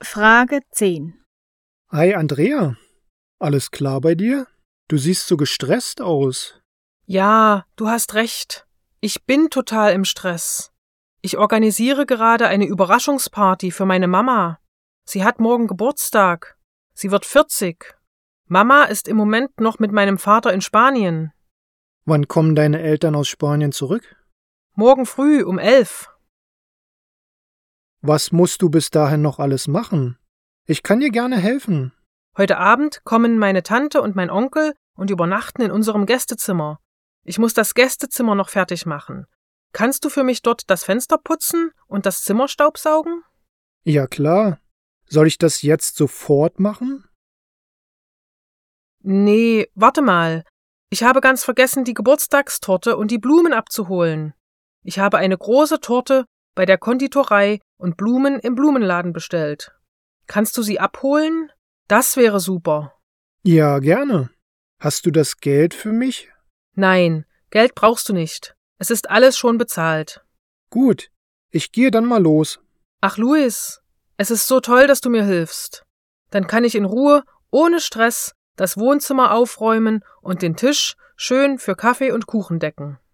Frage 10. Hi Andrea, alles klar bei dir? Du siehst so gestresst aus. Ja, du hast recht. Ich bin total im Stress. Ich organisiere gerade eine Überraschungsparty für meine Mama. Sie hat morgen Geburtstag. Sie wird 40. Mama ist im Moment noch mit meinem Vater in Spanien. Wann kommen deine Eltern aus Spanien zurück? Morgen früh um 11. Was musst du bis dahin noch alles machen? Ich kann dir gerne helfen. Heute Abend kommen meine Tante und mein Onkel und übernachten in unserem Gästezimmer. Ich muss das Gästezimmer noch fertig machen. Kannst du für mich dort das Fenster putzen und das Zimmer staubsaugen? Ja klar. Soll ich das jetzt sofort machen? Nee, warte mal. Ich habe ganz vergessen, die Geburtstagstorte und die Blumen abzuholen. Ich habe eine große Torte bei der Konditorei und Blumen im Blumenladen bestellt. Kannst du sie abholen? Das wäre super. Ja, gerne. Hast du das Geld für mich? Nein, Geld brauchst du nicht. Es ist alles schon bezahlt. Gut, ich gehe dann mal los. Ach, Luis, es ist so toll, dass du mir hilfst. Dann kann ich in Ruhe, ohne Stress, das Wohnzimmer aufräumen und den Tisch schön für Kaffee und Kuchen decken.